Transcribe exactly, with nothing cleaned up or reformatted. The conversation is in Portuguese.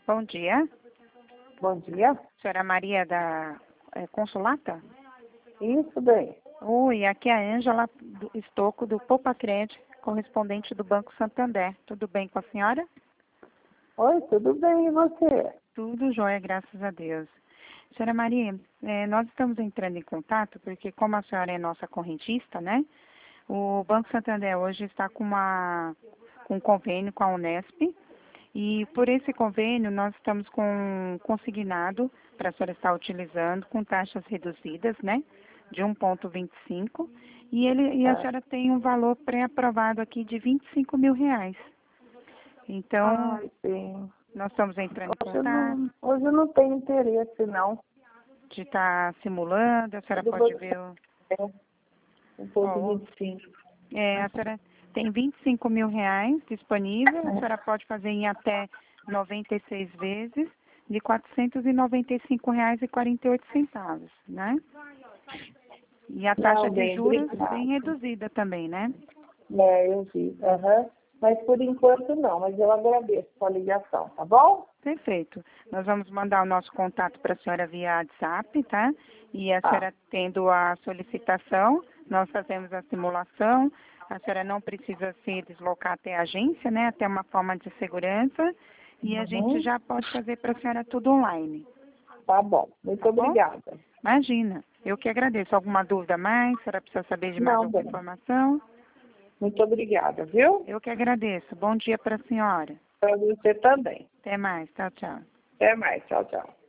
Bom dia. Bom dia. Senhora Maria da é, Consulata? Isso bem. Oi, aqui é a Ângela do Estocco, do Poupa Crédito, correspondente do Banco Santander. Tudo bem com a senhora? Oi, tudo bem, e você? Tudo jóia, graças a Deus. Senhora Maria, é, nós estamos entrando em contato porque, como a senhora é nossa correntista, né? O Banco Santander hoje está com, uma, com um convênio com a Unesp. E por esse convênio, nós estamos com um consignado para a senhora estar utilizando com taxas reduzidas, né? De um vírgula vinte e cinco. E, ele, e a Ah, senhora tem um valor pré-aprovado aqui de vinte e cinco mil reais. Então, ai, sim. nós estamos entrando em Hoje eu contato não, hoje eu não tenho interesse, não. de estar simulando. A senhora Eu pode vou ver o... é, um ponto Ó, vinte e cinco. é, a senhora tem vinte e cinco mil reais disponível. A senhora pode fazer em até noventa e seis vezes de quatrocentos e noventa e cinco reais e quarenta e oito centavos, né? E a taxa Não, de bem, juros obrigada. bem reduzida também, né? É, eu vi. Aham. Mas por enquanto não, mas eu agradeço a ligação, tá bom? Perfeito. Nós vamos mandar o nosso contato para a senhora via WhatsApp, tá? E a Tá, senhora tendo a solicitação, nós fazemos a simulação. A senhora não precisa se deslocar até a agência, né? Até uma forma de segurança. E a gente uhum. já pode fazer para a senhora tudo online, Tá bom. Muito tá bom? obrigada. Imagina. Eu que agradeço. Alguma dúvida a mais? A senhora precisa saber de mais Não, alguma bem. informação? Muito obrigada, viu? Eu que agradeço. Bom dia para a senhora. Para você também. Até mais. Tchau, tchau. Até mais. Tchau, tchau.